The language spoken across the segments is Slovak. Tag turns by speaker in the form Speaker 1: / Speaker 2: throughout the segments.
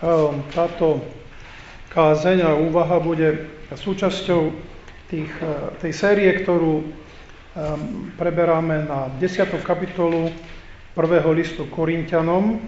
Speaker 1: táto kázeň a úvaha bude súčasťou tej série, ktorú preberáme na 10. kapitolu 1. listu Korinťanom,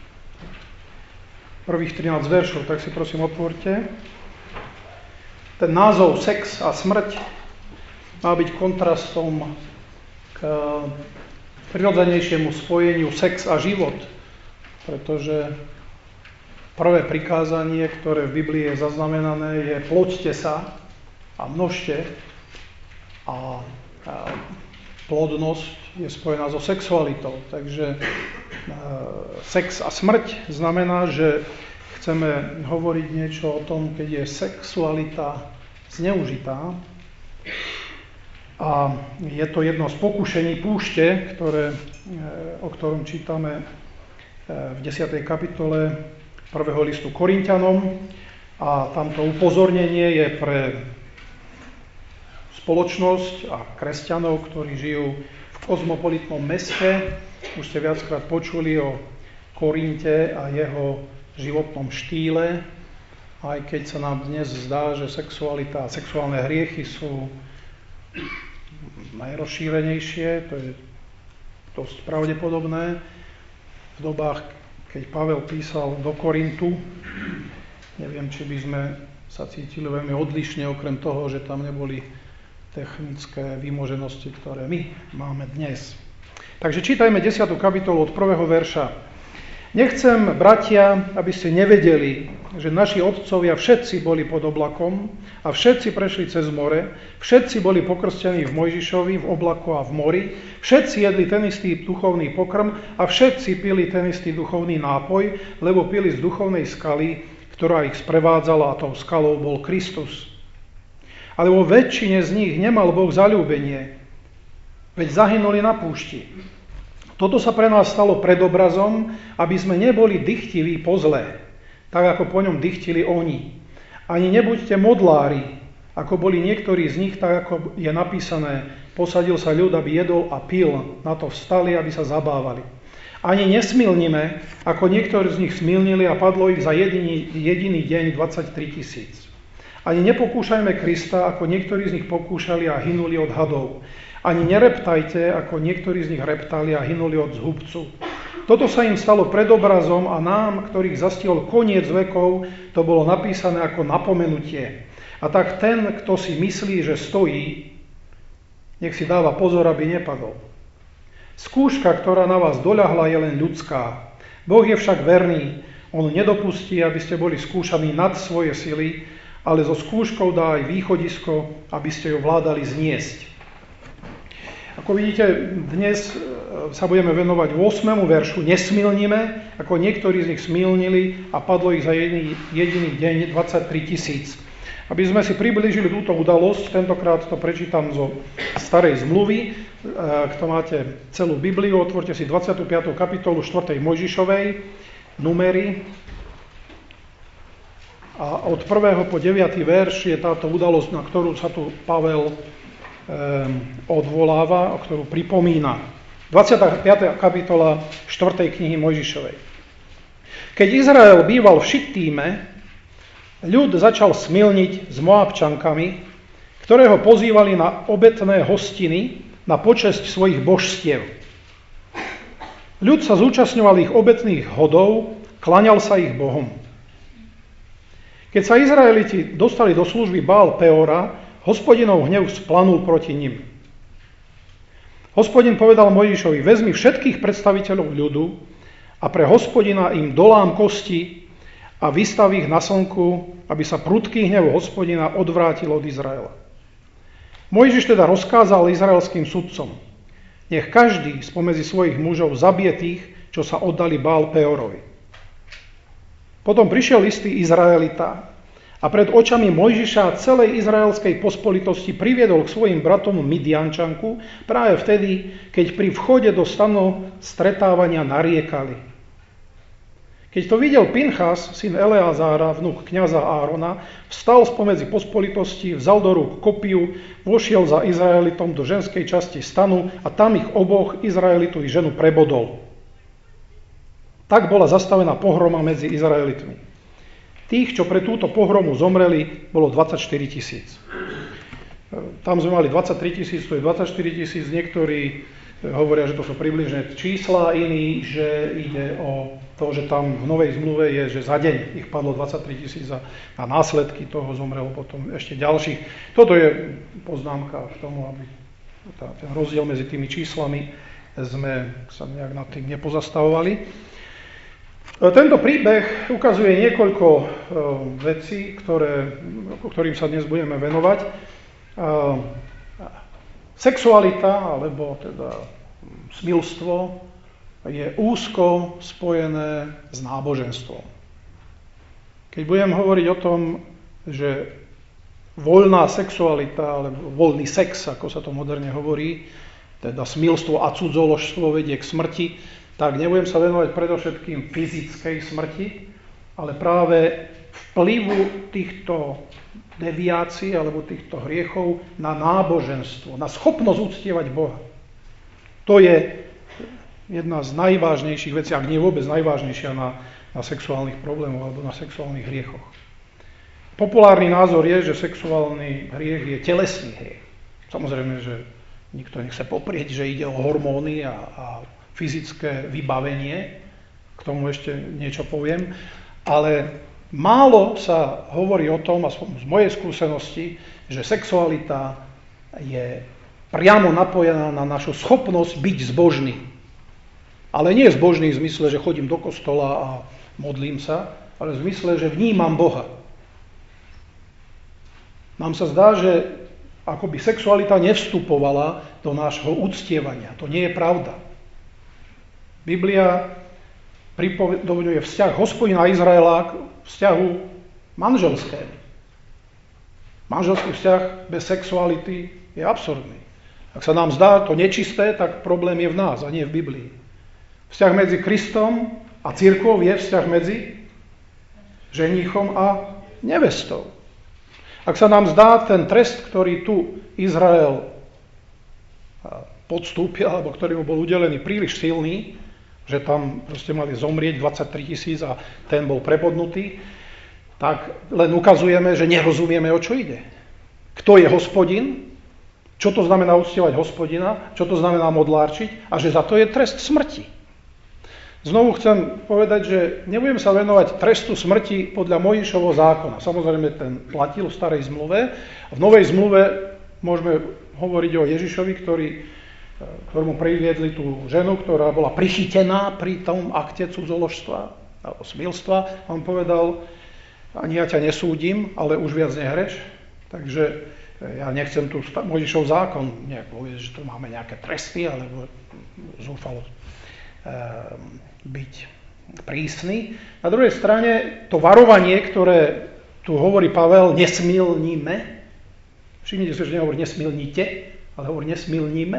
Speaker 1: prvých 13 veršov, tak si prosím otvorte. Ten názov Sex a smrť má byť kontrastom k prirodzenejšiemu spojeniu sex a život, pretože prvé prikázanie, ktoré v Biblii je zaznamenané, je ploďte sa a množte, a plodnosť je spojená so sexualitou. Takže sex a smrť znamená, že chceme hovoriť niečo o tom, keď je sexualita zneužitá. A je to jedno z pokušení púšte, o ktorom čítame v 10. kapitole 1. listu Korinťanom. A tamto upozornenie je pre spoločnosť a kresťanov, ktorí žijú v kozmopolitnom meste. Už ste viackrát počuli o Korinte a jeho životnom štýle, aj keď sa nám dnes zdá, že sexualita a sexuálne hriechy sú najrozšírenejšie, to je dosť pravdepodobné. V dobách, keď Pavel písal do Korintu, neviem, či by sme sa cítili veľmi odlišne, okrem toho, že tam neboli technické vymoženosti, ktoré my máme dnes. Takže čítajme 10. kapitolu od 1. verša. Nechcem, bratia, aby ste nevedeli, že naši otcovia všetci boli pod oblakom a všetci prešli cez more, všetci boli pokrstení v Mojžišovi, v oblaku a v mori, všetci jedli ten istý duchovný pokrm a všetci pili ten istý duchovný nápoj, lebo pili z duchovnej skaly, ktorá ich sprevádzala, a tou skalou bol Kristus. Ale vo väčšine z nich nemal Boh zaľúbenie, veď zahynuli na púšti. Toto sa pre nás stalo predobrazom, aby sme neboli dychtiví po zlé, tak ako po ňom dychtili oni. Ani nebuďte modlári, ako boli niektorí z nich, tak ako je napísané, posadil sa ľud, aby jedol a pil, na to vstali, aby sa zabávali. Ani nesmilnime, ako niektorí z nich smilnili a padlo ich za jediný deň 23 000. Ani nepokúšajme Krista, ako niektorí z nich pokúšali a hynuli od hadov. Ani nereptajte, ako niektorí z nich reptali a hynuli od zhubcu. Toto sa im stalo predobrazom a nám, ktorých zastihol koniec vekov, to bolo napísané ako napomenutie. A tak ten, kto si myslí, že stojí, nech si dáva pozor, aby nepadol. Skúška, ktorá na vás doľahla, je len ľudská. Boh je však verný. On nedopustí, aby ste boli skúšaní nad svoje sily, ale so skúškou dá aj východisko, aby ste ju vládali zniesť. Ako vidíte, dnes sa budeme venovať 8. veršu. Nesmilnime, ako niektorí z nich smilnili a padlo ich za jediný deň 23 000. Aby sme si priblížili túto udalosť, tentokrát to prečítam zo Starej zmluvy. Kto máte celú Bibliu, otvorte si 25. kapitolu 4. Mojžišovej, Númery. A od 1. po 9. verš je táto udalosť, na ktorú sa tu Pavel odvoláva, o ktorú pripomína. 25. kapitola 4. knihy Mojžišovej. Keď Izrael býval v Šittíme, ľud začal smilniť s Moabčankami, ktoré ho pozývali na obetné hostiny na počesť svojich božstiev. Ľud sa zúčastňoval ich obetných hodov, klaňal sa ich bohom. Keď sa Izraeliti dostali do služby Bál Peora, Hospodinov hnev splanul proti nim. Hospodin povedal Mojžišovi, vezmi všetkých predstaviteľov ľudu a pre Hospodina im dolám kosti a vystav ich na slnku, aby sa prudký hnev Hospodina odvrátil od Izraela. Mojžiš teda rozkázal izraelským sudcom, nech každý spomedzi svojich mužov zabije tých, čo sa oddali Bál Peorovi. Potom prišiel istý Izraelita a pred očami Mojžiša a celej izraelskej pospolitosti priviedol k svojim bratom Midiančanku práve vtedy, keď pri vchode do stanu stretávania nariekali. Keď to videl Pinchas, syn Eleazára, vnuk kňaza Árona, vstal spomedzi pospolitosti, vzal do rúk kopiu, vošiel za Izraelitom do ženskej časti stanu a tam ich oboch, Izraelitu i ženu, prebodol. Tak bola zastavená pohroma medzi Izraelitmi. Tých, čo pre túto pohromu zomreli, bolo 24 000. Tam sme mali 23 000, to je 24 000. Niektorí hovoria, že to sú približne čísla, iní, že ide o to, že tam v Novej zmluve je, že za deň ich padlo 23 000 a následky toho zomrelo potom ešte ďalších. Toto je poznámka k tomu, aby ten rozdiel medzi tými číslami sme sa nejak nad tým nepozastavovali. Tento príbeh ukazuje niekoľko vecí, ktorým sa dnes budeme venovať. Sexualita, alebo teda smilstvo, je úzko spojené s náboženstvom. Keď budem hovoriť o tom, že voľná sexualita, alebo voľný sex, ako sa to moderne hovorí, teda smilstvo a cudzoložstvo vedie k smrti, tak nebudem sa venovať predovšetkým fyzickej smrti, ale práve vplyvu týchto deviácií alebo týchto hriechov na náboženstvo, na schopnosť uctievať Boha. To je jedna z najvážnejších vecí, ak nie vôbec najvážnejšia na sexuálnych problémoch alebo na sexuálnych hriechoch. Populárny názor je, že sexuálny hriech je telesný hriech. Samozrejme, že nikto nechce poprieť, že ide o hormóny a fyzické vybavenie, k tomu ešte niečo poviem, ale málo sa hovorí o tom, aspoň z mojej skúsenosti, že sexualita je priamo napojená na našu schopnosť byť zbožný. Ale nie zbožný v zmysle, že chodím do kostola a modlím sa, ale v zmysle, že vnímam Boha. Nám sa zdá, že akoby sexualita nevstupovala do nášho uctievania. To nie je pravda. Biblia pripoveduje vzťah Hospodina Izraela k vzťahu manželskému. Manželský vzťah bez sexuality je absurdný. Ak sa nám zdá to nečisté, tak problém je v nás a nie v Biblii. Vzťah medzi Kristom a cirkvou je vzťah medzi ženíchom a nevestou. Ak sa nám zdá ten trest, ktorý tu Izrael podstúpil, alebo ktorý mu bol udelený, príliš silný, že tam proste mali zomrieť 23 000 a ten bol prepodnutý, tak len ukazujeme, že nerozumieme, o čo ide. Kto je Hospodin, čo to znamená uctievať Hospodina, čo to znamená modlárčiť a že za to je trest smrti. Znovu chcem povedať, že nebudem sa venovať trestu smrti podľa Mojžišovho zákona. Samozrejme, ten platil v starej zmluve. V novej zmluve môžeme hovoriť o Ježišovi, ktorému priviedli tú ženu, ktorá bola prichytená pri tom akte cudzoložstva alebo smilstva. On povedal, ani ja ťa nesúdim, ale už viac nehreš. Takže ja nechcem tu Mojžišov zákon nejak povedať, že tu máme nejaké tresty, alebo zúfalo byť prísny. Na druhej strane to varovanie, ktoré tu hovorí Pavel, nesmilníme. Všimnite si, že nehovorí nesmilnite, ale hovorí nesmilníme.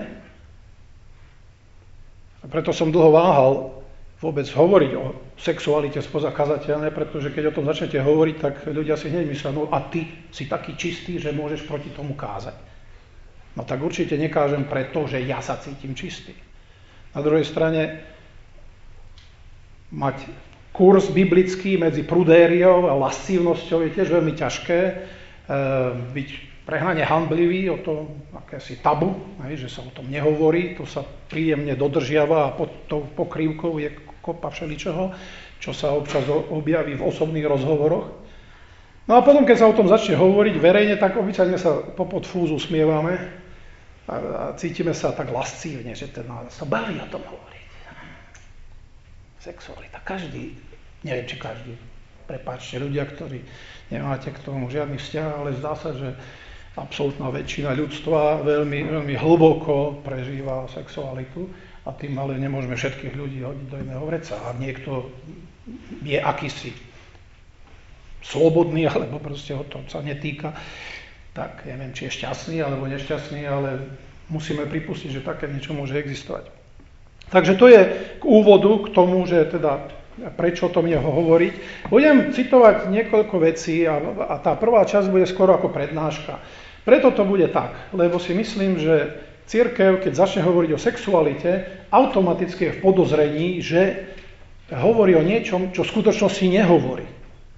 Speaker 1: A preto som dlho váhal vôbec hovoriť o sexualite spoza kazateľne, pretože keď o tom začnete hovoriť, tak ľudia si hneď myslia, no a ty si taký čistý, že môžeš proti tomu kázať. No tak určite nekážem preto, že ja sa cítim čistý. Na druhej strane mať kurz biblický medzi prudériou a lascívnosťou je tiež veľmi ťažké. Byť prehnane hanblivý o tom, akési tabu, že sa o tom nehovorí, to sa príjemne dodržiava a pod tou pokrývkou je kopa všeličoho, čo sa občas objaví v osobných rozhovoroch. No a potom, keď sa o tom začne hovoriť verejne, tak obyčajne sa popod fúzu smievame a cítime sa tak lascívne, že sa baví o tom hovoriť. Sexualita. Každý, neviem či každý, prepáčte, ľudia, ktorí nemáte k tomu žiadny vzťah, ale zdá sa, že absolútna väčšina ľudstva veľmi, veľmi hlboko prežíva sexualitu a tým ale nemôžeme všetkých ľudí hodiť do jedného vreca. Ak niekto je akýsi slobodný, alebo proste o tom sa netýka, tak neviem, či je šťastný alebo nešťastný, ale musíme pripustiť, že také niečo môže existovať. Takže to je k úvodu, k tomu, že teda prečo o tom jeho hovoriť. Budem citovať niekoľko vecí a tá prvá časť bude skoro ako prednáška. Preto to bude tak, lebo si myslím, že cirkev, keď začne hovoriť o sexualite, automaticky je v podozrení, že hovorí o niečom, čo v skutočnosti nehovorí.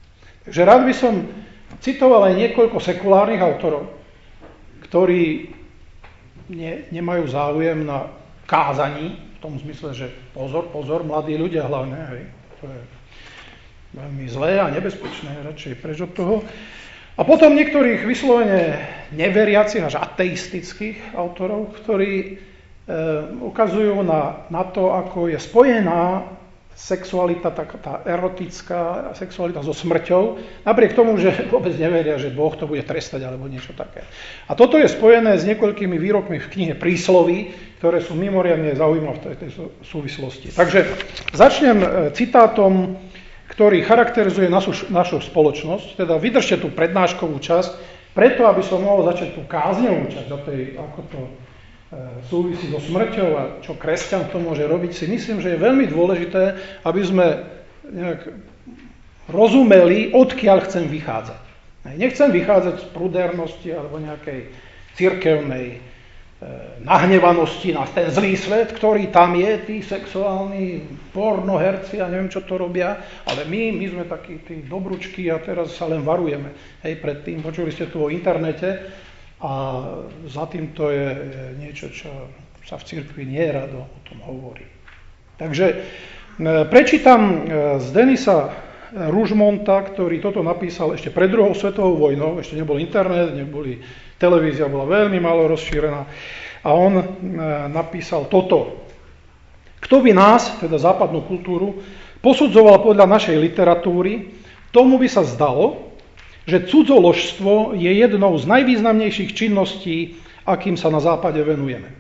Speaker 1: Takže rád by som citoval aj niekoľko sekulárnych autorov, ktorí nemajú záujem na kázaní, v tom zmysle, že pozor, mladí ľudia hlavne, hej, to je veľmi zlé a nebezpečné, radšej preč od toho. A potom niektorých vyslovene neveriacich až ateistických autorov, ktorí ukazujú na to, ako je spojená sexualita, tá erotická sexualita so smrťou, napriek tomu, že vôbec neveria, že Boh to bude trestať alebo niečo také. A toto je spojené s niekoľkými výrokmi v knihe Prísloví, ktoré sú mimoriadne zaujímavé v tejto súvislosti. Takže začnem citátom, ktorý charakterizuje našu spoločnosť, teda vydržte tú prednáškovú časť, preto, aby som mohol začať tú kázňovú časť, ako to súvisí so smrťou a čo kresťan to môže robiť, si myslím, že je veľmi dôležité, aby sme nejak rozumeli, odkiaľ chcem vychádzať. Nechcem vychádzať z prudernosti alebo nejakej cirkevnej nahnevanosti na ten zlý svet, ktorý tam je, tí sexuálni pornoherci a neviem, čo to robia, ale my sme takí tí dobručky a teraz sa len varujeme. Hej, predtým, počuli ste tu o internete a za týmto je niečo, čo sa v cirkvi nerado o tom hovorí. Takže prečítam z Denisa Rougemonta, ktorý toto napísal ešte pred druhou svetovou vojnou, ešte nebol internet, televízia bola veľmi málo rozšírená a on napísal toto. Kto by nás, teda západnú kultúru, posudzoval podľa našej literatúry, tomu by sa zdalo, že cudzoložstvo je jednou z najvýznamnejších činností, akým sa na západe venujeme.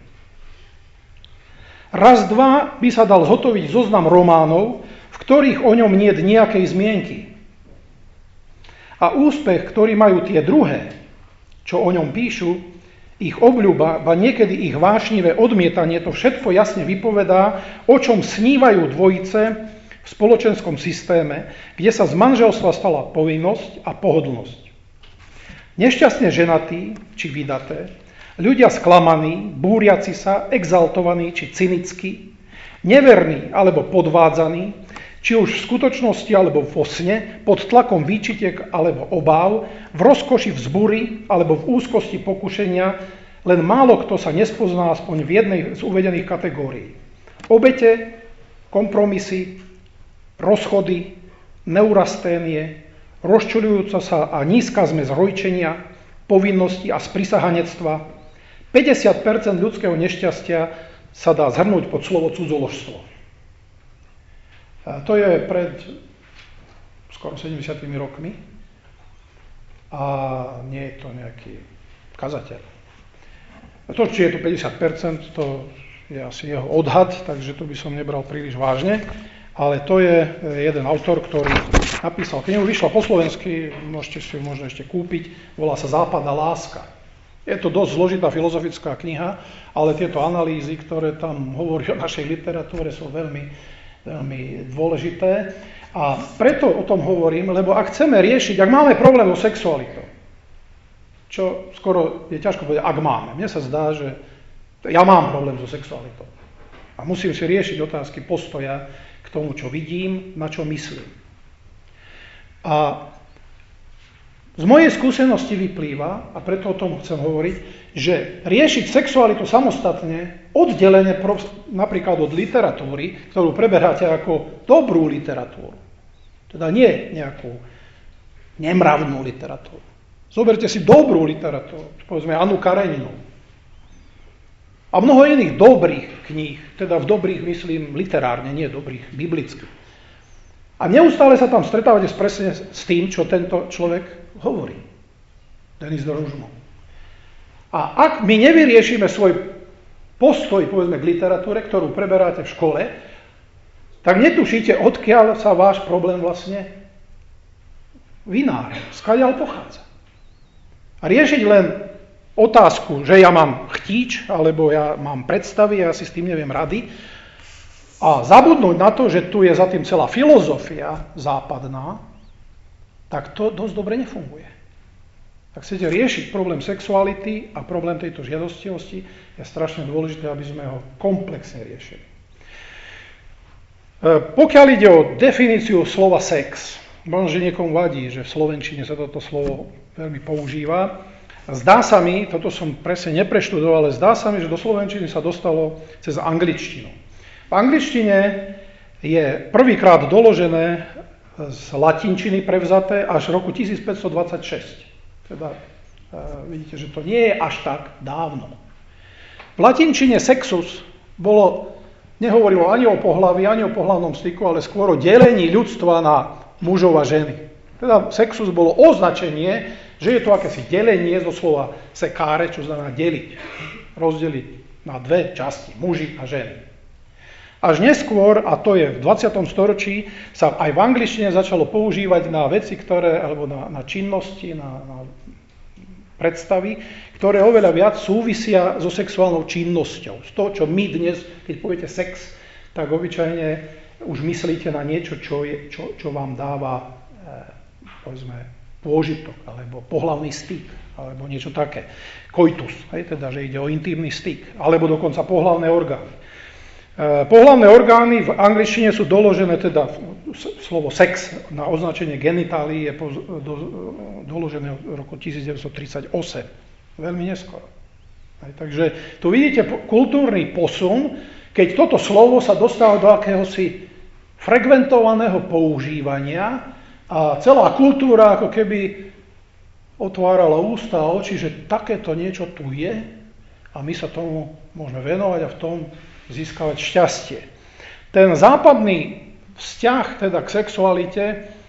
Speaker 1: Raz, dva by sa dal zhotoviť zoznam románov, v ktorých o ňom niet nejakej zmienky. A úspech, ktorý majú tie druhé, čo o ňom píšu, ich obľuba, ba niekedy ich vášnivé odmietanie, to všetko jasne vypovedá, o čom snívajú dvojice v spoločenskom systéme, kde sa z manželstva stala povinnosť a pohodlnosť. Nešťastne ženatí, či vydaté, ľudia sklamaní, búriaci sa, exaltovaní, či cynickí, neverní alebo podvádzaní, či už v skutočnosti alebo vo sne, pod tlakom výčitek alebo obáv, v rozkoši vzbury alebo v úzkosti pokušenia, len málo kto sa nespozná aspoň v jednej z uvedených kategórií. Obete, kompromisy, rozchody, neurasténie, rozčuľujúca sa a nízka zmes rojčenia, povinnosti a sprisahanectva. 50% ľudského nešťastia sa dá zhrnúť pod slovo cudzoložstvo. To je pred skoro 70 rokmi a nie je to nejaký kazateľ. To, či je to 50%, to je asi jeho odhad, takže to by som nebral príliš vážne, ale to je jeden autor, ktorý napísal knihu, vyšla po slovensky, môžete si ju možno ešte kúpiť, volá sa Západ a láska. Je to dosť zložitá filozofická kniha, ale tieto analýzy, ktoré tam hovorí o našej literatúre, sú veľmi dôležité. A preto o tom hovorím, lebo ak chceme riešiť, ak máme problém so sexualitou, čo skoro je ťažko povedať, ak máme. Mne sa zdá, že ja mám problém so sexualitou. A musím si riešiť otázky postoja k tomu, čo vidím, na čo myslím. A z mojej skúsenosti vyplýva, a preto o tom chcem hovoriť, že riešiť sexualitu samostatne, oddelenie napríklad od literatúry, ktorú preberáte ako dobrú literatúru, teda nie nejakú nemravnú literatúru. Zoberte si dobrú literatúru, povedzme Annu Kareninu. A mnoho iných dobrých kníh, teda v dobrých myslím literárne, nie dobrých, biblických. A neustále sa tam stretávate presne s tým, čo tento človek hovorí. Denis de Rougemont. A ak my nevyriešime svoj postoj, povedzme, k literatúre, ktorú preberáte v škole, tak netušíte, odkiaľ sa váš problém vlastne vynára, skadiaľ pochádza. A riešiť len otázku, že ja mám chtíč, alebo ja mám predstavy, ja si s tým neviem rady, a zabudnúť na to, že tu je za tým celá filozofia západná, tak to dosť dobre nefunguje. Ak chcete riešiť problém sexuality a problém tejto žiadostivosti, je strašne dôležité, aby sme ho komplexne riešili. Pokiaľ ide o definíciu slova sex, možno, že niekomu vadí, že v slovenčine sa toto slovo veľmi používa. Zdá sa mi, toto som presne nepreštudoval, ale zdá sa mi, že do slovenčiny sa dostalo cez angličtinu. V angličtine je prvýkrát doložené z latinčiny prevzaté až v roku 1526. Teda vidíte, že to nie je až tak dávno. V latinčine sexus nehovorilo ani o pohlaví, ani o pohlavnom styku, ale skôr o delení ľudstva na mužov a ženy. Teda sexus bolo označenie, že je to akési delenie zo slova sekáre, čo znamená deliť, rozdeliť na dve časti, muži a ženy. Až neskôr, a to je v 20. storočí, sa aj v angličtine začalo používať na veci, alebo na činnosti, na predstavy, ktoré oveľa viac súvisia so sexuálnou činnosťou. Z toho, čo my dnes, keď poviete sex, tak obyčajne už myslíte na niečo, čo vám dáva, povedzme, pôžitok, alebo pohlavný styk, alebo niečo také. Coitus, teda, že ide o intímny styk, alebo dokonca pohlavné orgány. Pohlavné orgány v angličtine sú doložené, teda slovo sex na označenie genitálií je doložené v roku 1938. Veľmi neskoro. Takže tu vidíte kultúrny posun, keď toto slovo sa dostalo do akéhosi frekventovaného používania a celá kultúra ako keby otvárala ústa a oči, že takéto niečo tu je a my sa tomu môžeme venovať a v tom získavať šťastie. Ten západný vzťah teda k sexualite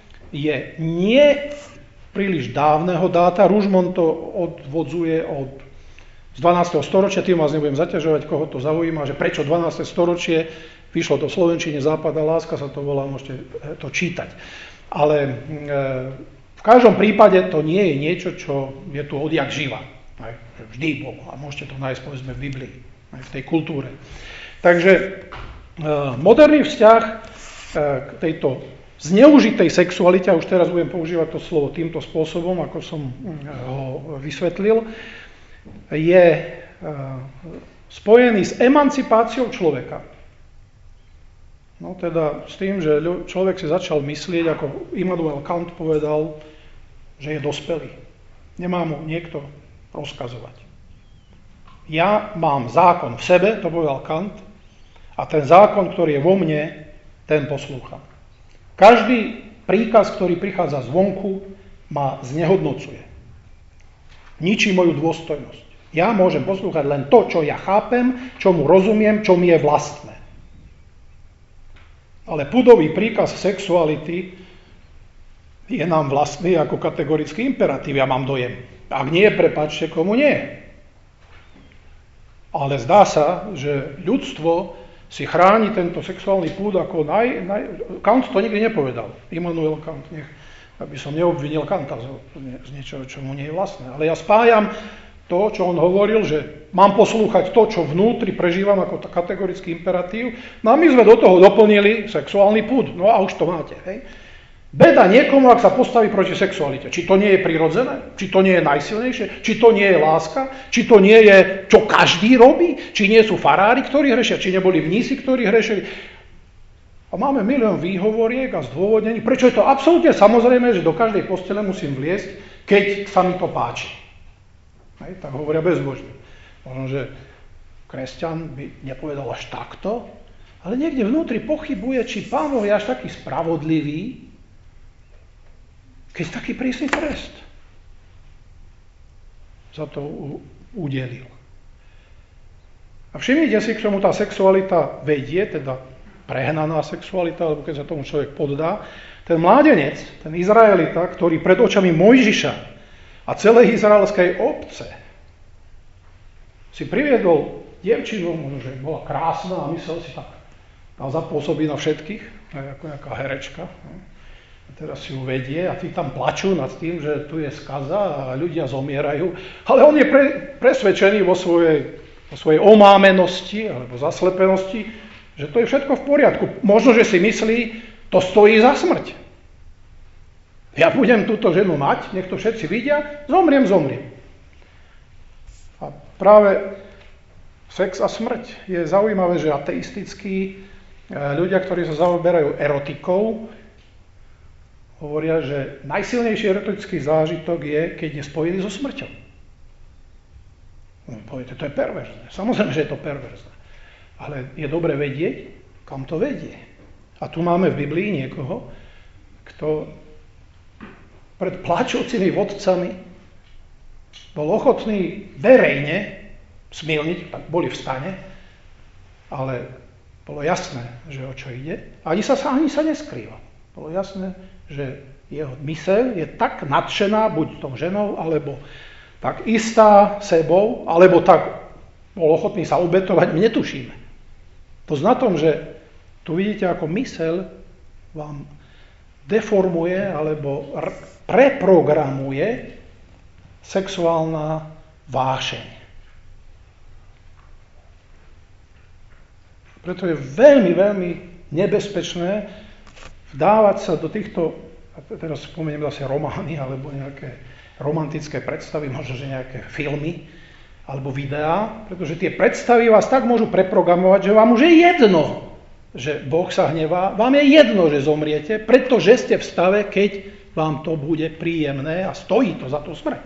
Speaker 1: je nie príliš dávneho dáta. Rougemont to odvodzuje z 12. storočia, tým vás nebudem zaťažovať, koho to zaujíma, že prečo 12. storočie, vyšlo to v slovenčine Západná láska, sa to volá, môžete to čítať. Ale v každom prípade to nie je niečo, čo je tu odjak živa. Vždy bolo a môžete to nájsť povedzme v Biblii, aj v tej kultúre. Takže moderný vzťah k tejto zneužitej sexualite, a už teraz budem používať to slovo týmto spôsobom, ako som ho vysvetlil, je spojený s emancipáciou človeka. No teda s tým, že človek si začal myslieť, ako Immanuel Kant povedal, že je dospelý. Nemá mu niekto rozkazovať. Ja mám zákon v sebe, to povedal Kant, a ten zákon, ktorý je vo mne, ten poslúcham. Každý príkaz, ktorý prichádza zvonku, ma znehodnocuje. Ničí moju dôstojnosť. Ja môžem poslúchať len to, čo ja chápem, čo mu rozumiem, čo mi je vlastné. Ale pudový príkaz sexuality je nám vlastný ako kategorický imperatív, ja mám dojem. Ak nie, prepáčte, komu nie. Ale zdá sa, že ľudstvo si chráni tento sexuálny púd ako Kant to nikdy nepovedal. Immanuel Kant, aby som neobvinil Kanta z niečoho, čo mu nie je vlastné. Ale ja spájam to, čo on hovoril, že mám poslúchať to, čo vnútri prežívam ako kategorický imperatív. No a my sme do toho doplnili sexuálny púd. No a už to máte. Hej. Beda niekomu, ak sa postaví proti sexualite. Či to nie je prirodzené, či to nie je najsilnejšie, či to nie je láska, či to nie je, čo každý robí, či nie sú farári, ktorí hrešia, či neboli mnísi, ktorí hrešili. A máme milión výhovoriek a zdôvodnení, prečo je to absolútne samozrejme, že do každej postele musím vliesť, keď sa mi to páči. Hej, tak hovoria bezbožní. Možno, že kresťan by nepovedal až takto, ale niekde vnútri pochybuje, či Pán Boh je až taký spravodlivý, keď taký prísny trest za to udelil. A všimnite si, k čomu tá sexualita vedie, teda prehnaná sexualita, alebo keď sa tomu človek poddá. Ten mládenec, ten Izraelita, ktorý pred očami Mojžiša a celej izraelskej obce si priviedol dievčinu, možno, že bola krásna a myslel si tak, tá zapôsobí na všetkých, ako nejaká herečka. A teraz si ju vedie a tí tam plačú nad tým, že tu je skaza a ľudia zomierajú. Ale on je presvedčený vo svojej omámenosti alebo zaslepenosti, že to je všetko v poriadku. Možno, že si myslí, to stojí za smrť. Ja budem túto ženu mať, nech to všetci vidia, zomriem. A práve sex a smrť je zaujímavé, že ateistickí ľudia, ktorí sa zaoberajú erotikou, hovoria, že najsilnejší erotický zážitok je, keď je spojený so smrťou. Poviete, to je perverzné. Samozrejme, že je to perverzné. Ale je dobre vedieť, kam to vedie. A tu máme v Biblii niekoho, kto pred plačúcimi vodcami bol ochotný verejne smilniť, tak boli v stane, ale bolo jasné, že o čo ide. Ani sa neskrýval. Bolo jasné, že jeho myseľ je tak nadšená, buď tou ženou, alebo tak istá sebou, alebo tak bol ochotný sa obetovať, my netušíme. To na tom, že tu vidíte, ako myseľ vám deformuje alebo preprogramuje sexuálna vášeň. Preto je veľmi, veľmi nebezpečné vdávať sa do týchto, teraz spomeniem zase romány alebo nejaké romantické predstavy, možno, že nejaké filmy alebo videá, pretože tie predstavy vás tak môžu preprogramovať, že vám už je jedno, že Boh sa hnevá, vám je jedno, že zomriete, pretože ste v stave, keď vám to bude príjemné a stojí to za tú smrť.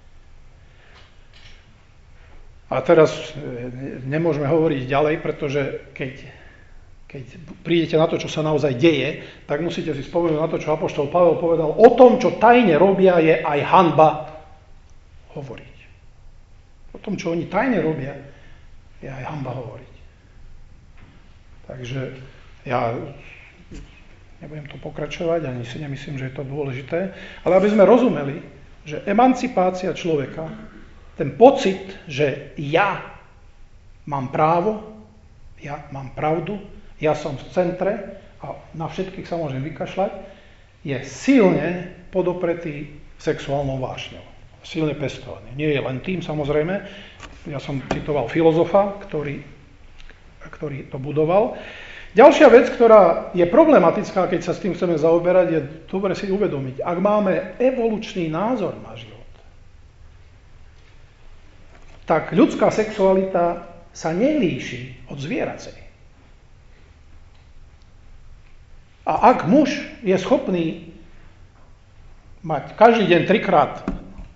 Speaker 1: A teraz nemôžeme hovoriť ďalej, pretože keď prídete na to, čo sa naozaj deje, tak musíte si spomenúť na to, čo apoštol Pavel povedal. O tom, čo tajne robia, je aj hanba hovoriť. O tom, čo oni tajne robia, je aj hanba hovoriť. Takže ja nebudem to pokračovať, ani si nemyslím, že je to dôležité, ale aby sme rozumeli, že emancipácia človeka, ten pocit, že ja mám právo, ja mám pravdu, ja som v centre a na všetkých sa môžem vykašľať, je silne podopretý sexuálnou vášňou. Silne pestovaný. Nie je len tým, samozrejme. Ja som citoval filozofa, ktorý to budoval. Ďalšia vec, ktorá je problematická, keď sa s tým chceme zaoberať, je dobre si uvedomiť. Ak máme evolučný názor na život, tak ľudská sexualita sa nelíši od zvieracej. A ak muž je schopný mať každý deň 3-krát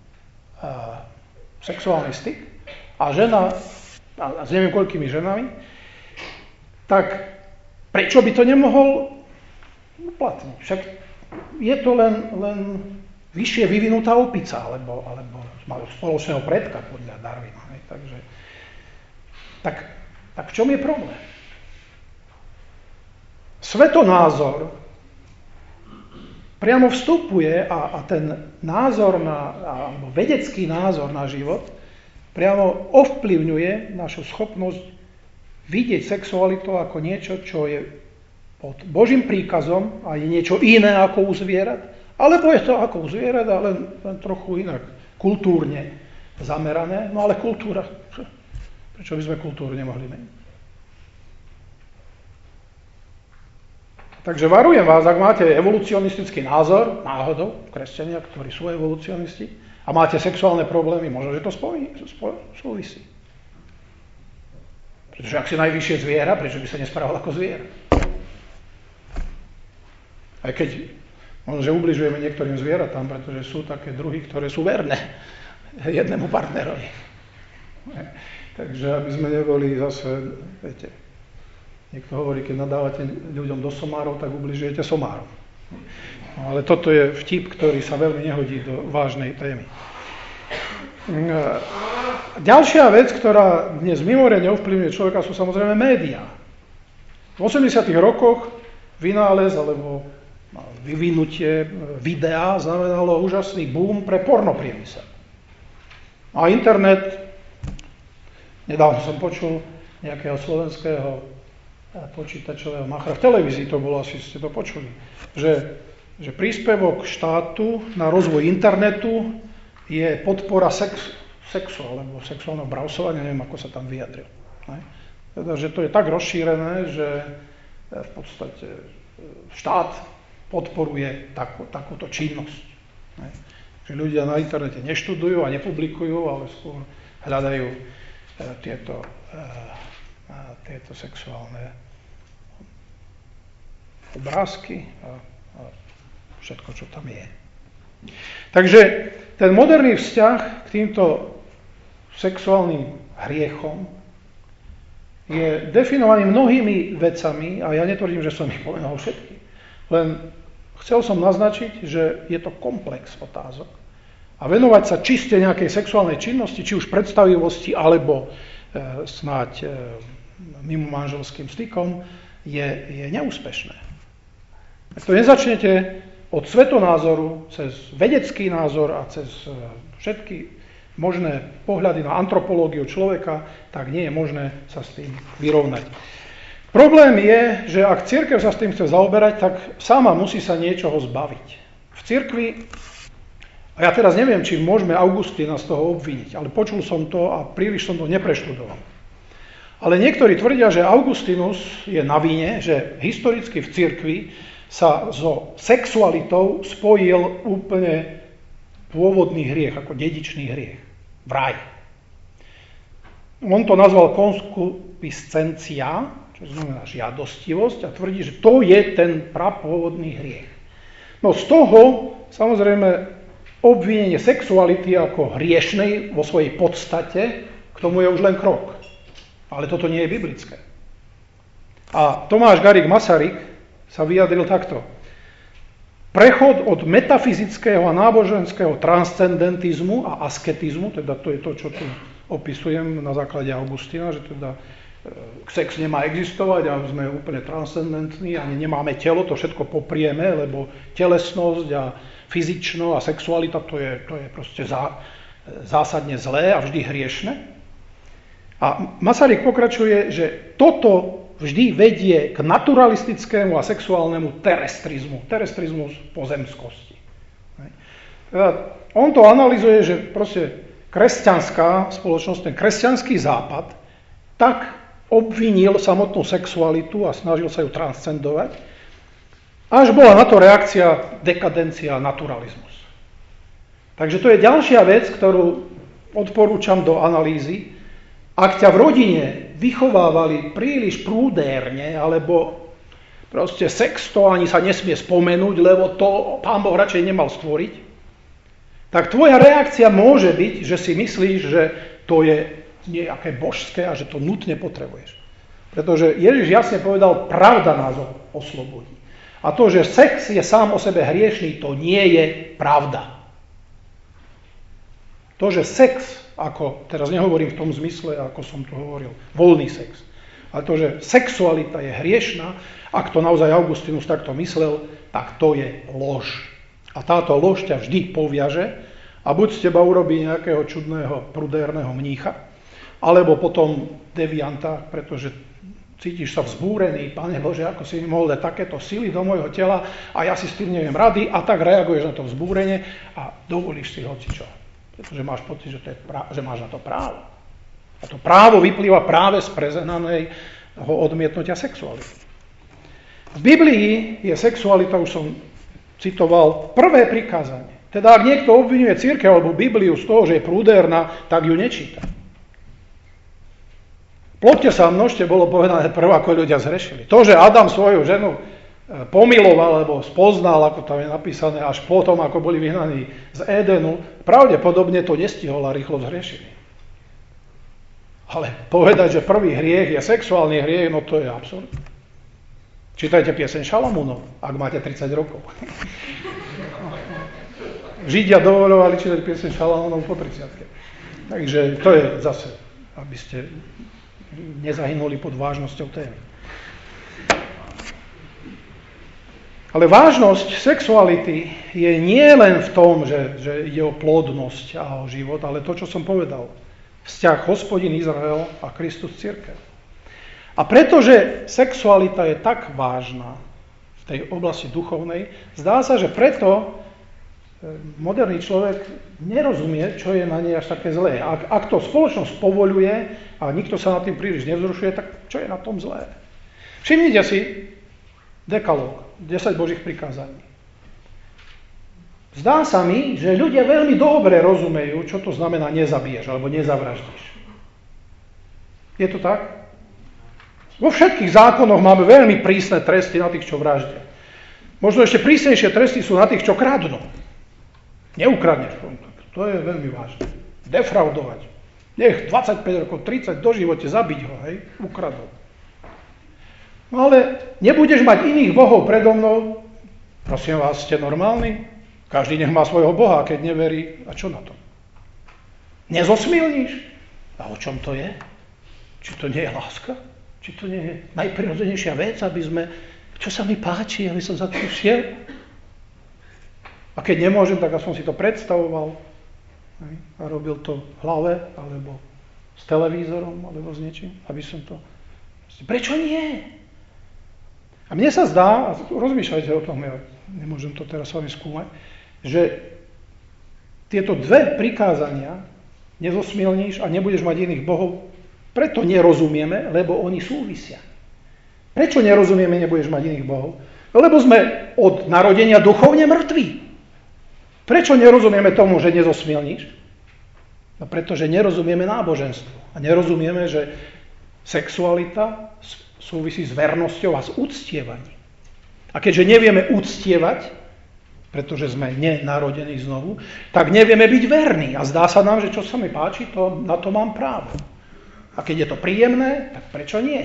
Speaker 1: sexuálny styk a žena a s neviem koľkými ženami, tak prečo by to nemohol uplatniť? Však je to len vyššie vyvinutá opica, alebo malo spoločného predka podľa Darwina. Takže, tak v čom je problém? Svetonázor priamo vstupuje a ten názor alebo vedecký názor na život priamo ovplyvňuje našu schopnosť vidieť sexualitu ako niečo, čo je pod Božím príkazom a je niečo iné ako u zvierat, alebo je to ako u zvierat, ale len trochu inak, kultúrne zamerané. No ale kultúra, prečo by sme kultúru nemohli meniť? Takže varujem vás, ak máte evolucionistický názor, náhodou, kresťania, ktorí sú evolucionisti, a máte sexuálne problémy, možno, že to súvisí. Pretože ak si najvyššie zviera, prečo by sa nesprával ako zviera? Aj keď možno, že ubližujeme niektorým zvieratám, pretože sú také druhy, ktoré sú verné jednému partnerovi. Takže aby sme neboli zase, viete, niekto hovorí, keď nadávate ľuďom do somárov, tak ubližujete somárom. No, ale toto je vtip, ktorý sa veľmi nehodí do vážnej témy. Ďalšia vec, ktorá dnes mimoriadne ovplyvňuje človeka, sú samozrejme médiá. V 80. rokoch vynález alebo vyvinutie videa znamenalo úžasný boom pre pornopriemysel. A internet, nedávno som počul nejakého slovenského počítačového machra, v televízii to bolo, asi ste to počuli, že príspevok štátu na rozvoj internetu je podpora sexu alebo sexuálneho browsovania, neviem, ako sa tam vyjadril. Teda, že to je tak rozšírené, že v podstate štát podporuje takúto činnosť. Že ľudia na internete neštudujú a nepublikujú, ale skôr hľadajú tieto sexuálne obrázky a všetko, čo tam je. Takže ten moderný vzťah k týmto sexuálnym hriechom je definovaný mnohými vecami a ja netvrdím, že som ich povedal všetky. Len chcel som naznačiť, že je to komplex otázok. A venovať sa čiste nejakej sexuálnej činnosti, či už predstavivosti, alebo snáď mimo manželským stykom, je neúspešné. Ak to nezačnete od svetonázoru, cez vedecký názor a cez všetky možné pohľady na antropológiu človeka, tak nie je možné sa s tým vyrovnať. Problém je, že ak cirkev sa s tým chce zaoberať, tak sama musí sa niečoho zbaviť. V cirkvi, a ja teraz neviem, či môžeme Augustína z toho obviniť, ale počul som to a príliš som to nepreštudoval. Ale niektorí tvrdia, že Augustinus je na vine, že historicky v cirkvi sa so sexualitou spojil úplne pôvodný hriech, ako dedičný hriech. Vraj. On to nazval concupiscencia, čo znamená žiadostivosť, a tvrdí, že to je ten prapôvodný hriech. No z toho, samozrejme, obvinenie sexuality ako hriešnej vo svojej podstate, k tomu je už len krok. Ale toto nie je biblické. A Tomáš Garrigue Masaryk sa vyjadril takto. Prechod od metafyzického a náboženského transcendentizmu a asketizmu, teda to je to, čo tu opisujem na základe Augustína, že teda sex nemá existovať a sme úplne transcendentní, ani nemáme telo, to všetko poprieme, lebo telesnosť a fyzično a sexualita to je proste zásadne zlé a vždy hriešne. A Masaryk pokračuje, že toto vždy vedie k naturalistickému a sexuálnemu terestrizmu. Terestrizmus pozemskosti. On to analyzuje, že proste kresťanská spoločnosť, ten kresťanský západ, tak obvinil samotnú sexualitu a snažil sa ju transcendovať, až bola na to reakcia dekadencia a naturalizmus. Takže to je ďalšia vec, ktorú odporúčam do analýzy. Ak ťa v rodine vychovávali príliš prúdérne, alebo proste sex to ani sa nesmie spomenúť, lebo to Pán Boh radšej nemal stvoriť, tak tvoja reakcia môže byť, že si myslíš, že to je nejaké božské a že to nutne potrebuješ. Pretože Ježiš jasne povedal, pravda nás oslobodí. A to, že sex je sám o sebe hriešný, to nie je pravda. To, že sex, ako teraz nehovorím v tom zmysle, ako som tu hovoril, voľný sex, ale to, že sexualita je hriešná, ak to naozaj Augustinus takto myslel, tak to je lož. A táto lož ťa vždy poviaže a buď z teba urobí nejakého čudného, prudérneho mnícha, alebo potom devianta, pretože cítiš sa vzbúrený, Pane Bože, ako si mi mohol dať takéto sily do môjho tela a ja si s tým neviem rady a tak reaguješ na to vzbúrenie a dovolíš si hocičo. Pretože máš pocit, že máš na to právo. A to právo vyplýva práve z prezenaného odmietnutia sexuality. V Biblii je sexualita, už som citoval, prvé prikázanie. Teda ak niekto obvinuje cirkev alebo Bibliu z toho, že je prúderná, tak ju nečíta. Ploďte sa a množte, bolo povedané prv, ako ľudia zhrešili. To, že Adam svoju ženu pomiloval, alebo spoznal, ako tam je napísané, až potom, ako boli vyhnaní z Édenu, pravdepodobne to nestihol a rýchlo zhrešili. Ale povedať, že prvý hriech je sexuálny hriech, no to je absurd. Čítajte pieseň Šalamúnov, ak máte 30 rokov. Židia dovoľovali čítať pieseň Šalamúnov po 30. Takže to je zase, aby ste nezahynuli pod vážnosťou témy. Ale vážnosť sexuality je nie len v tom, že ide o plodnosť a o život, ale to, čo som povedal. Vzťah Hospodin Izrael a Kristus cirkev. A pretože sexualita je tak vážna v tej oblasti duchovnej, zdá sa, že preto moderný človek nerozumie, čo je na nej až také zlé. Ak to spoločnosť povoľuje a nikto sa nad tým príliš nevzrušuje, tak čo je na tom zlé? Všimnite si dekalóg, 10 Božích prikázaní. Zdá sa mi, že ľudia veľmi dobre rozumejú, čo to znamená nezabiješ alebo nezavraždíš. Je to tak? Vo všetkých zákonoch máme veľmi prísne tresty na tých, čo vraždia. Možno ešte prísnejšie tresty sú na tých, čo kradnú. Neukradneš. To je veľmi vážne. Defraudovať. Nech 25 rokov, 30 do živote, zabiť ho, hej, ukradol. No ale nebudeš mať iných bohov predo mnou. Prosím vás, ste normálni? Každý nech má svojho boha, keď neverí. A čo na to? Nezosmilníš? A o čom to je? Či to nie je láska? Či to nie je najprirodzenejšia vec, aby sme, čo sa mi páči, aby som za tým šiel? A keď nemôžem, tak som si to predstavoval a robil to v hlave, alebo s televízorom, alebo s niečím, aby som to... Prečo nie? A mne sa zdá, a rozmýšľajte o tom, ja nemôžem to teraz s vami skúmať, že tieto dve prikázania, nezosmilníš a nebudeš mať iných bohov, preto nerozumieme, lebo oni súvisia. Prečo nerozumieme, nebudeš mať iných bohov? Lebo sme od narodenia duchovne mŕtvi. Prečo nerozumieme tomu, že nezosmilníš? No pretože nerozumieme náboženstvu. A nerozumieme, že sexualita súvisí s vernosťou a s uctievaním. A keďže nevieme uctievať, pretože sme nenarodení znovu, tak nevieme byť verní. A zdá sa nám, že čo sa mi páči, na to mám právo. A keď je to príjemné, tak prečo nie?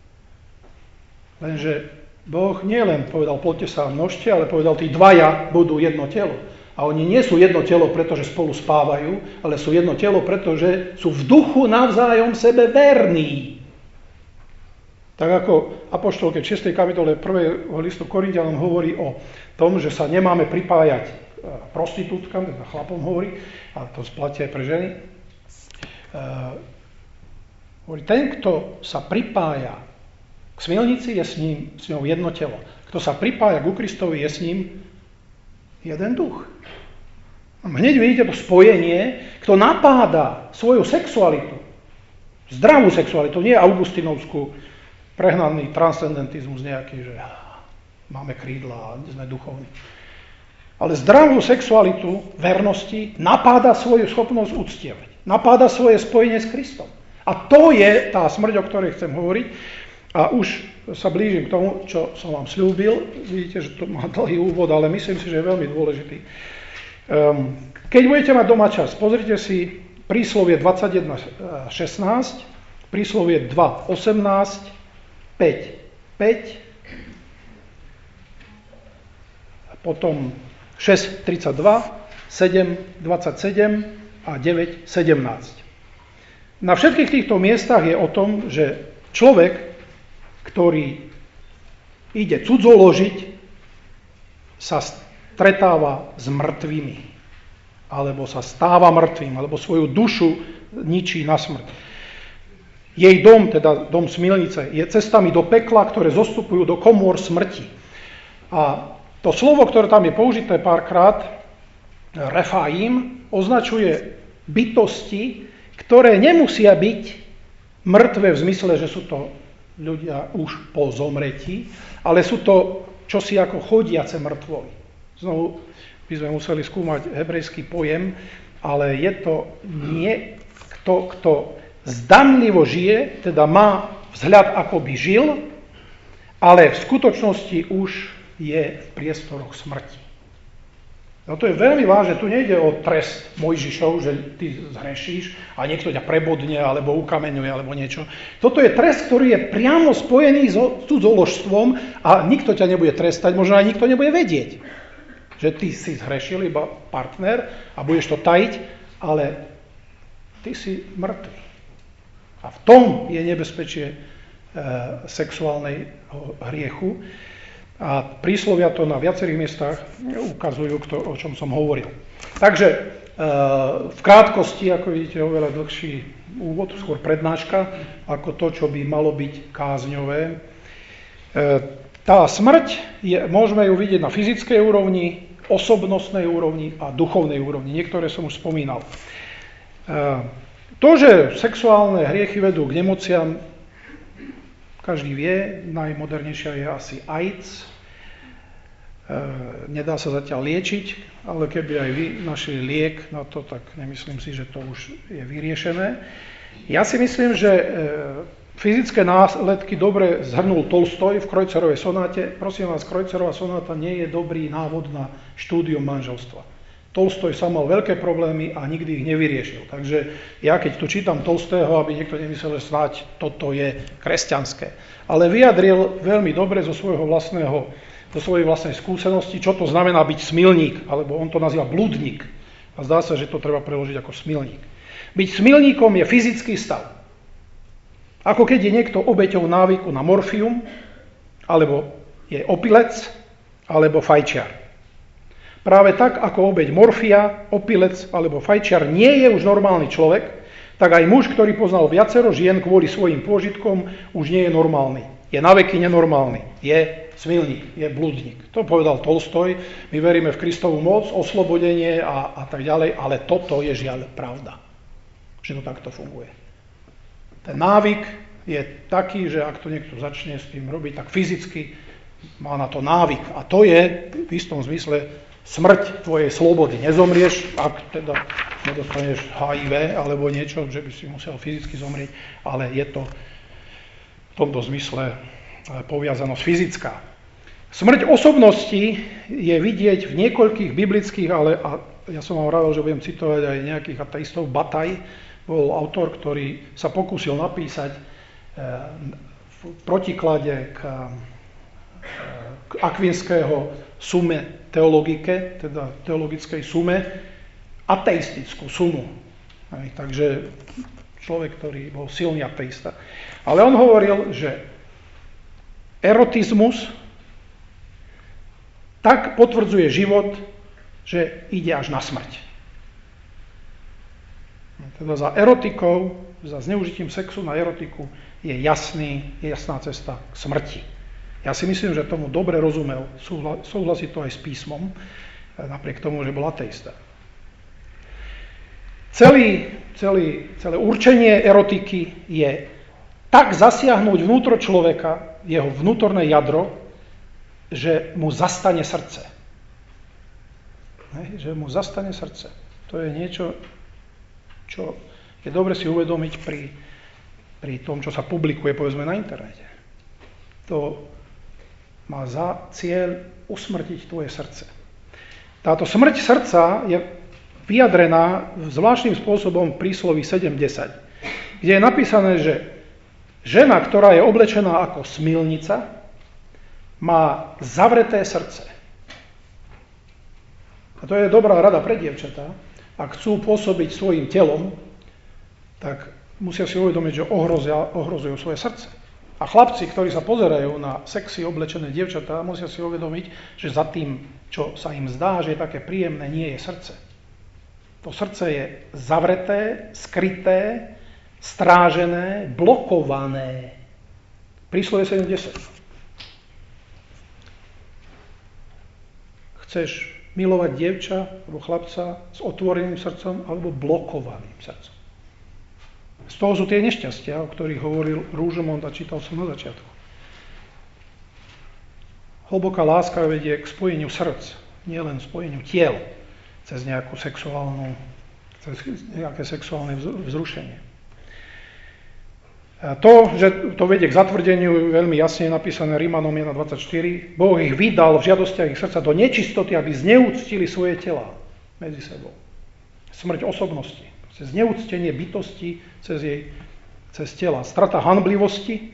Speaker 1: Lenže Boh nielen povedal, poďte sa a množte, ale povedal, tí dvaja budú jedno telo. A oni nie sú jedno telo, pretože spolu spávajú, ale sú jedno telo, pretože sú v duchu navzájom sebe verní. Tak ako apoštol, keď v 6. kapitole 1. listu Korinťanom hovorí o tom, že sa nemáme pripájať prostitútkam, teda chlapom hovorí, a to platí aj pre ženy. Hovorí, ten, kto sa pripája k smilnici, je s ňou jedno telo. Kto sa pripája ku Kristovi, je s ním jeden duch. A hneď vidíte to spojenie, kto napáda svoju sexualitu, zdravú sexualitu, nie augustinovskú, prehnaný transcendentizmus nejaký, že máme krídla a sme duchovní. Ale zdravú sexualitu vernosti napáda svoju schopnosť uctievať. Napáda svoje spojenie s Kristom. A to je tá smrť, o ktorej chcem hovoriť. A už sa blížim k tomu, čo som vám sľúbil. Vidíte, že to má dlhý úvod, ale myslím si, že je veľmi dôležitý. Keď budete mať doma čas, pozrite si príslovie 21.16, príslovie 2.18, 5, potom 6.32, 7.27 a 9.17. Na všetkých týchto miestach je o tom, že človek, ktorý ide cudzoložiť, sa stretáva s mŕtvými, alebo sa stáva mŕtvým, alebo svoju dušu ničí na smrť. Jej dom, teda dom smilnice, je cestami do pekla, ktoré zostupujú do komôr smrti. A to slovo, ktoré tam je použité párkrát, Refaim, označuje bytosti, ktoré nemusia byť mŕtve v zmysle, že sú to ľudia už po zomretí, ale sú to čosi ako chodiace mŕtvoly. Znovu by sme museli skúmať hebrejský pojem, ale je to niekto, kto zdanlivo žije, teda má vzhľad, ako by žil, ale v skutočnosti už je v priestoroch smrti. No to je veľmi vážne, tu nejde o trest Mojžišov, že ty zhrešíš a niekto ťa prebodne, alebo ukameňuje, alebo niečo. Toto je trest, ktorý je priamo spojený s cudzoložstvom a nikto ťa nebude trestať, možno aj nikto nebude vedieť, že ty si zhrešil, iba partner a budeš to tajiť, ale ty si mŕtvy. A v tom je nebezpečie sexuálneho hriechu. A príslovia to na viacerých miestach ukazujú, o čom som hovoril. Takže v krátkosti, ako vidíte, oveľa dlhší úvod, skôr prednáška, ako to, čo by malo byť kázňové. Tá smrť, môžeme ju vidieť na fyzickej úrovni, osobnostnej úrovni a duchovnej úrovni. Niektoré som už spomínal. To, že sexuálne hriechy vedú k nemociam, každý vie, najmodernejšia je asi AIDS. Nedá sa zatiaľ liečiť, ale keby aj vy našli liek na to, tak nemyslím si, že to už je vyriešené. Ja si myslím, že Fyzické následky dobre zhrnul Tolstoj v Kreuzerovej sonáte. Prosím vás, Kreuzerová sonáta nie je dobrý návod na štúdium manželstva. Tolstoj sa mal veľké problémy a nikdy ich nevyriešil. Takže ja keď tu čítam Tolstého, aby niekto nemyslel, že snáď toto je kresťanské. Ale vyjadril veľmi dobre zo svojej vlastnej skúsenosti, čo to znamená byť smilník, alebo on to nazýva blúdnik. A zdá sa, že to treba preložiť ako smilník. Byť smilníkom je fyzický stav. Ako keď je niekto obeťou návyku na morfium, alebo je opilec, alebo fajčiar. Práve tak, ako obeť morfia, opilec alebo fajčiar nie je už normálny človek, tak aj muž, ktorý poznal viacero žien kvôli svojim pôžitkom, už nie je normálny. Je naveky nenormálny. Je smilník, je blúdnik. To povedal Tolstoj. My veríme v Kristovu moc, oslobodenie a tak ďalej, ale toto je žiaľ pravda. Že to takto funguje. Ten návyk je taký, že ak to niekto začne s tým robiť, tak fyzicky má na to návyk. A to je v istom zmysle smrť tvojej slobody. Nezomrieš, ak teda nedostaneš HIV alebo niečo, že by si musel fyzicky zomrieť, ale je to v tomto zmysle poviazanosť fyzická. Smrť osobnosti je vidieť v niekoľkých biblických, a ja som vám hovoril, že budem citovať aj nejakých ateistov. Bataj bol autor, ktorý sa pokúsil napísať v protiklade k akvinského sume teologike, teda teologickej sume, ateistickú sumu. Takže človek, ktorý bol silný ateista. Ale on hovoril, že erotizmus tak potvrdzuje život, že ide až na smrť. Teda za erotikou, za zneužitím sexu na erotiku je jasná cesta k smrti. Ja si myslím, že tomu dobre rozumel, súhlasí to aj s písmom, napriek tomu, že bol ateista. Celé určenie erotiky je tak zasiahnuť vnútro človeka, jeho vnútorné jadro, že mu zastane srdce. Že mu zastane srdce. To je niečo, čo je dobre si uvedomiť pri tom, čo sa publikuje, povedzme, na internete. To má za cieľ usmrtiť tvoje srdce. Táto smrť srdca je vyjadrená zvláštnym spôsobom v prísloví 7.10, kde je napísané, že žena, ktorá je oblečená ako smilnica, má zavreté srdce. A to je dobrá rada pre dievčatá. Ak chcú pôsobiť svojim telom, tak musia si uvedomiť, že ohrozujú svoje srdce. A chlapci, ktorí sa pozerajú na sexy oblečené dievčatá, musia si uvedomiť, že za tým, čo sa im zdá, že je také príjemné, nie je srdce. To srdce je zavreté, skryté, strážené, blokované. Príslovie 7.10. Chceš milovať dievča alebo chlapca s otvoreným srdcom alebo blokovaným srdcom. Z toho sú tie nešťastia, o ktorých hovoril Rougemont a čítal som na začiatku. Hlboká láska vedie k spojeniu srdc, nielen spojeniu tiel, cez nejaké sexuálne vzrušenie. A to, že to vedie k zatvrdeniu, veľmi jasne je napísané Rímanom 1.24. Boh ich vydal v žiadostiach ich srdca do nečistoty, aby zneúctili svoje tela medzi sebou. Smrť osobnosti, zneúctenie bytosti cez tela, strata hanblivosti.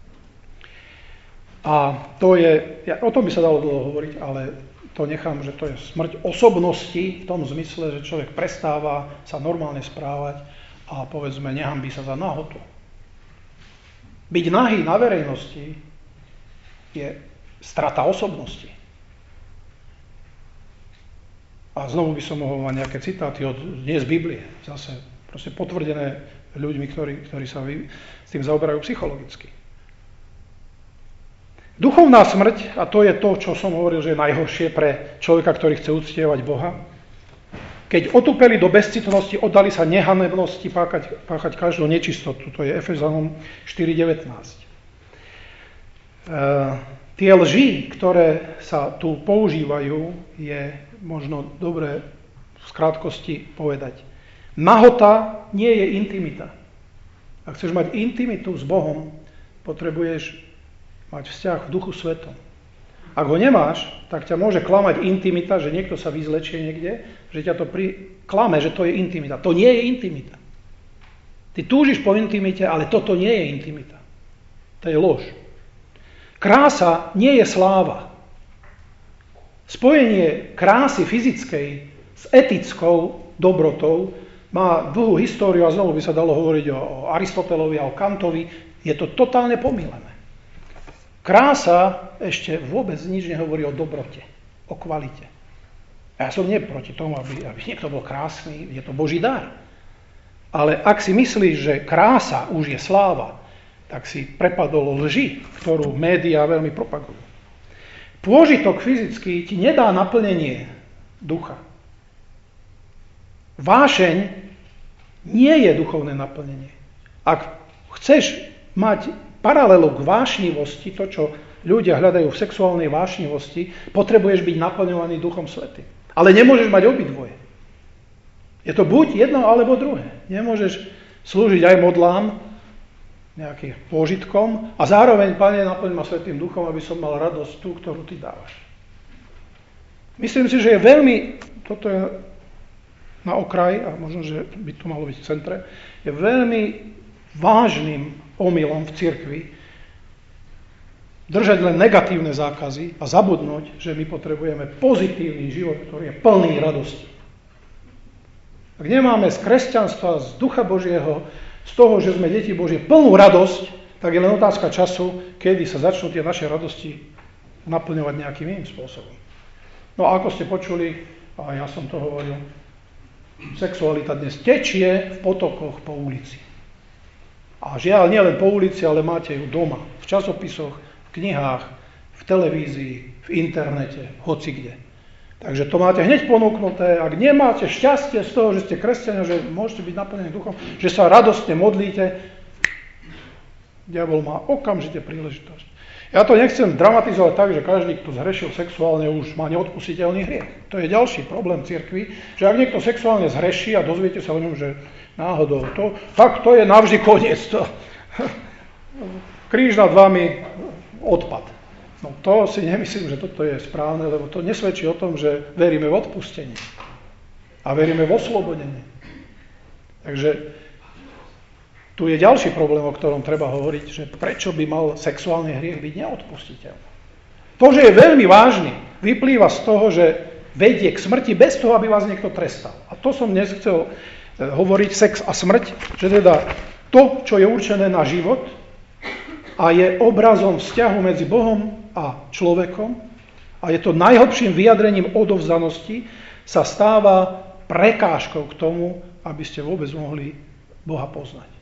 Speaker 1: A to je, o tom by sa dalo dlho hovoriť, ale to nechám, že to je smrť osobnosti v tom zmysle, že človek prestáva sa normálne správať a povedzme nehanbí sa za nahotu. Byť nahý na verejnosti je strata osobnosti. A znovu by som mohol mať nejaké citáty nie z Biblie, zase proste potvrdené ľuďmi, ktorí sa s tým zaoberajú psychologicky. Duchovná smrť, a to je to, čo som hovoril, že je najhoršie pre človeka, ktorý chce uctievať Boha, keď otupeli do bezcitnosti, oddali sa nehanebnosti páchať každú nečistotu. To je Efezanom 4.19. Tie lži, ktoré sa tu používajú, je možno dobre v krátkosti povedať. Nahota nie je intimita. Ak chceš mať intimitu s Bohom, potrebuješ mať vzťah v Duchu Svetom. Ak ho nemáš, tak ťa môže klamať intimita, že niekto sa vyzlečie niekde, že ťa to klame, že to je intimita. To nie je intimita. Ty túžiš po intimite, ale toto nie je intimita. To je lož. Krása nie je sláva. Spojenie krásy fyzickej s etickou dobrotou má dlhú históriu a znovu by sa dalo hovoriť o Aristotelovi a o Kantovi. Je to totálne pomýlené. Krása ešte vôbec nič nehovorí o dobrote, o kvalite. Ja som nie proti tomu, aby niekto bol krásny, je to Boží dar. Ale ak si myslíš, že krása už je sláva, tak si prepadol lži, ktorú médiá veľmi propagujú. Pôžitok fyzický ti nedá naplnenie ducha. Vášeň nie je duchovné naplnenie. Ak chceš mať paralelu k vášnivosti, to, čo ľudia hľadajú v sexuálnej vášnivosti, potrebuješ byť naplňovaný Duchom Svätým. Ale nemôžeš mať obidvoje. Je to buď jedno, alebo druhé. Nemôžeš slúžiť aj modlám, nejakým pôžitkom a zároveň, Pane, naplň ma Svätým Duchom, aby som mal radosť tú, ktorú Ty dávaš. Myslím si, že je veľmi, toto je na okraji, a možno, že by to malo byť v centre, je veľmi vážnym omylom v cirkvi držať len negatívne zákazy a zabudnúť, že my potrebujeme pozitívny život, ktorý je plný radosti. Ak nemáme z kresťanstva, z Ducha Božieho, z toho, že sme deti Božie, plnú radosť, tak je len otázka času, kedy sa začnú tie naše radosti naplňovať nejakým iným spôsobom. No a ako ste počuli, a ja som to hovoril, sexualita dnes tečie v potokoch po ulici. A žiaľ, nie len po ulici, ale máte ju doma, v časopisoch, v knihách, v televízii, v internete, hocikde. Takže to máte hneď ponúknuté. Ak nemáte šťastie z toho, že ste kresťania, že môžete byť naplnení duchom, že sa radostne modlíte, diabol má okamžite príležitosť. Ja to nechcem dramatizovať tak, že každý, kto zhrešil sexuálne, už má neodpustiteľný hriech. To je ďalší problém cirkvi, že ak niekto sexuálne zhreší a dozviete sa o ňom, že náhodou tak to je navždy koniec. Kríž nad vami, odpad. No to si nemyslím, že toto je správne, lebo to nesvedčí o tom, že veríme v odpustenie a veríme v oslobodenie. Takže tu je ďalší problém, o ktorom treba hovoriť, že prečo by mal sexuálny hriech byť neodpustiteľný. To, že je veľmi vážny, vyplýva z toho, že vedie k smrti bez toho, aby vás niekto trestal. A to som dnes chcel hovoriť, sex a smrť, že teda to, čo je určené na život a je obrazom vzťahu medzi Bohom a človekom a je to najhlbším vyjadrením odovzdanosti, sa stáva prekážkou k tomu, aby ste vôbec mohli Boha poznať.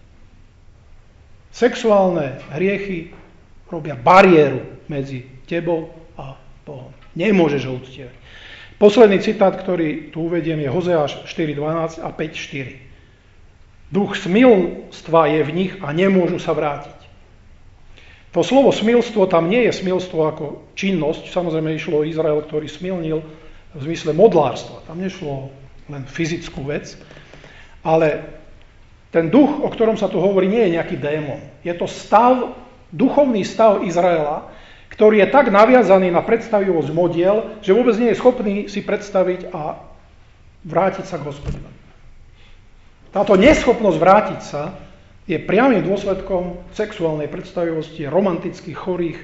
Speaker 1: Sexuálne hriechy robia bariéru medzi tebou a Bohom. Nemôžeš ho uctievať. Posledný citát, ktorý tu uvediem, je Hozeáš 4.12 a 5.4. Duch smilstva je v nich a nemôžu sa vrátiť. To slovo smilstvo tam nie je smilstvo ako činnosť, samozrejme išlo o Izrael, ktorý smilnil v zmysle modlárstva. Tam nešlo len fyzickú vec, ale ten duch, o ktorom sa tu hovorí, nie je nejaký démon. Je to stav, duchovný stav Izraela, ktorý je tak naviazaný na predstavivosť modiel, že vôbec nie je schopný si predstaviť a vrátiť sa k Hospodinu. Táto neschopnosť vrátiť sa je priamym dôsledkom sexuálnej predstavivosti, romantických, chorých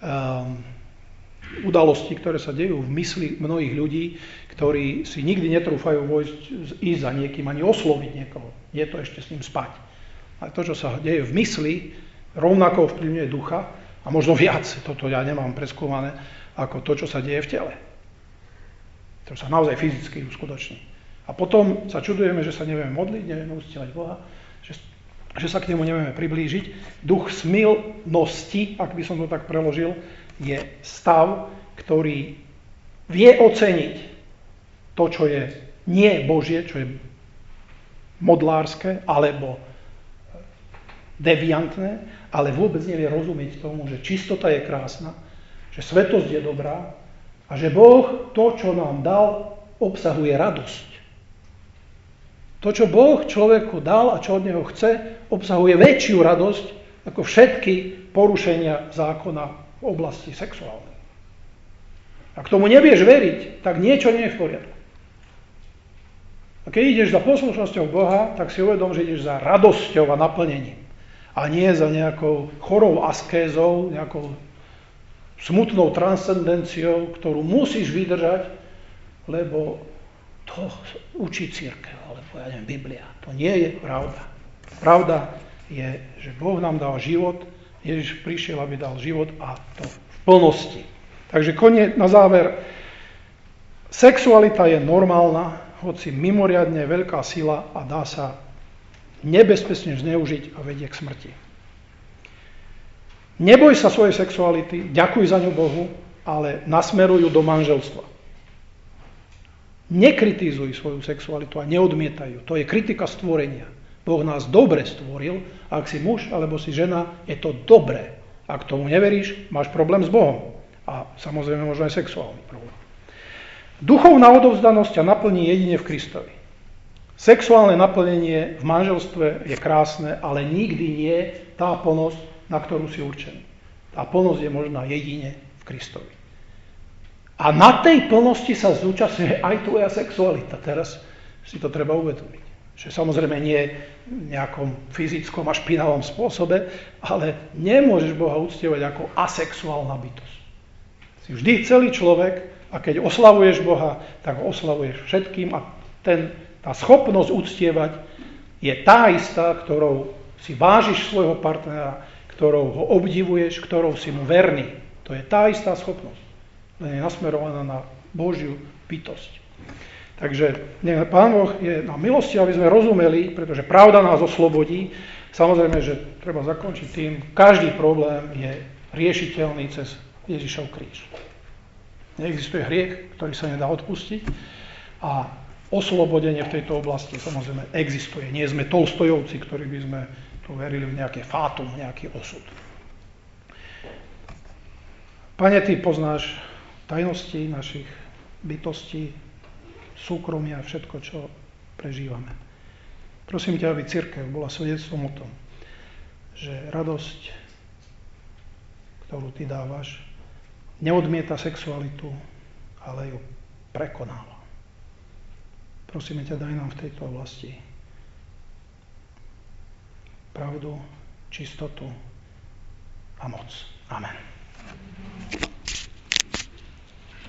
Speaker 1: udalostí, ktoré sa dejú v mysli mnohých ľudí, ktorí si nikdy netrúfajú ísť za niekým, ani osloviť niekoho. Je to ešte s ním spať. Ale to, čo sa deje v mysli, rovnako vplyvňuje ducha, a možno viac, toto ja nemám preskúmané, ako to, čo sa deje v tele. To sa naozaj fyzicky uskutoční. A potom sa čudujeme, že sa nevieme modliť, nevieme uctievať Boha, že sa k nemu nevieme priblížiť. Duch smilnosti, ak by som to tak preložil, je stav, ktorý vie oceniť to, čo je nie Božie, čo je modlárske, alebo deviantné, ale vôbec nevie rozumieť tomu, že čistota je krásna, že svetosť je dobrá a že Boh to, čo nám dal, obsahuje radosť. To, čo Boh človeku dal a čo od neho chce, obsahuje väčšiu radosť ako všetky porušenia zákona v oblasti sexuálnej. Ak tomu nevieš veriť, tak niečo nie je v poriadku. A keď ideš za poslušnosťou Boha, tak si uvedom, že ideš za radosťou a naplnením. A nie za nejakou chorou askézou, nejakou smutnou transcendenciou, ktorú musíš vydržať, lebo to učí cirkev, alebo ja neviem, Biblia. To nie je pravda. Pravda je, že Boh nám dal život, Ježiš prišiel, aby dal život a to v plnosti. Takže na záver, sexualita je normálna, hoci mimoriadne veľká sila a dá sa nebezpečne zneužiť a vedie k smrti. Neboj sa svojej sexuality, ďakuj za ňu Bohu, ale nasmeruj ju do manželstva. Nekritizuj svoju sexualitu a neodmietaj ju. To je kritika stvorenia. Boh nás dobre stvoril, ak si muž alebo si žena, je to dobré. Ak tomu neveríš, máš problém s Bohom. A samozrejme možno aj sexuálny problém. Duchovná odovzdanosť ťa naplní jedine v Kristovi. Sexuálne naplnenie v manželstve je krásne, ale nikdy nie tá plnosť, na ktorú si určený. Tá plnosť je možná jedine v Kristovi. A na tej plnosti sa zúčastňuje aj tvoja sexualita. Teraz si to treba uvedomiť. Že samozrejme nie v nejakom fyzickom a špinavom spôsobe, ale nemôžeš Boha uctievať ako asexuálna bytosť. Si vždy celý človek a keď oslavuješ Boha, tak ho oslavuješ všetkým a tá schopnosť uctievať je tá istá, ktorou si vážiš svojho partnera, ktorou ho obdivuješ, ktorou si mu verný. To je tá istá schopnosť. Len je nasmerovaná na Božiu bytosť. Takže Pán Boh je na milosti, aby sme rozumeli, pretože pravda nás oslobodí. Samozrejme, že treba zakončiť tým, každý problém je riešiteľný cez Ježišov kríž. Neexistuje hriech, ktorý sa nedá odpustiť a oslobodenie v tejto oblasti samozrejme existuje. Nie sme Tolstojovci, ktorí by sme tu verili v nejaké fátum, nejaký osud. Pane, Ty poznáš tajnosti našich bytostí, súkromia, všetko, čo prežívame. Prosím ťa, aby cirkev bola svedectvom o tom, že radosť, ktorú Ty dávaš, neodmieta sexualitu, ale ju prekonáva. Prosíme ťa, daj nám v tejto oblasti pravdu, čistotu a moc. Amen.